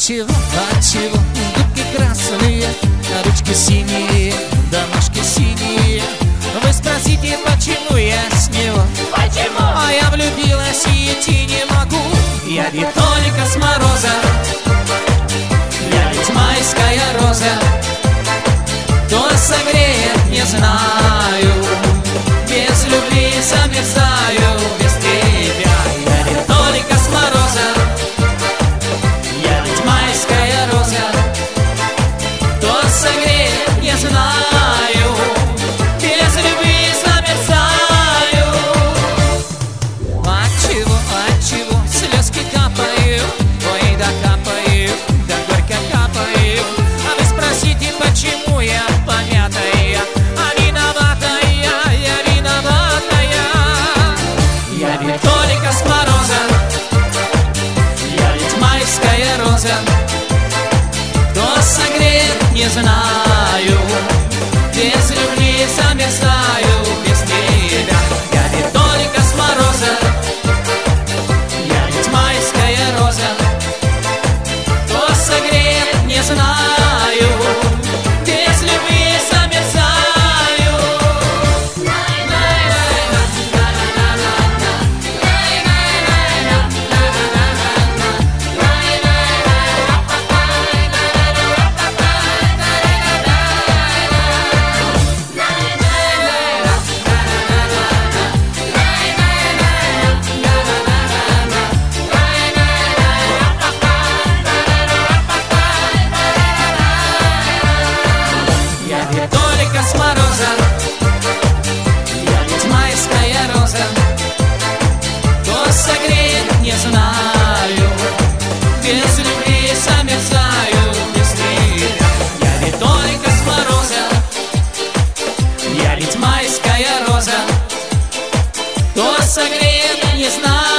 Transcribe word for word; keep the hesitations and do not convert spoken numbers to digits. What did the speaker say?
Отчего, отчего губки красные, ручки синие, да ножки синие? Вы спросите, почему я с него? Почему? А я влюбилась и идти не могу. Я ведь только с мороза, я ведь майская роза. Кто согреет, не знаю, без любви замерзаю, без тебя. Я ведь только с мороза, я ведь майская роза. Кто согреет, не знаю, без любви замерзаю. Отчего, отчего слезки капают, ой, да капают, да горько капают. А вы спросите, почему я помятая, а виноватая, я виноватая. Я ведь только с мороза, я ведь майская роза. Кто согреет, не знаю, без любви замерзаю, без тебя. Я ведь только с мороза, я ведь майская роза. Кто согреет, не знаю, без любви замерзаю. Я ведь только с мороза, я ведь майская роза. Кто согреет, не знаю, без любви замерзаю, без тебя. Я ведь только с мороза, я ведь майская роза. Кто согреет, не знаю.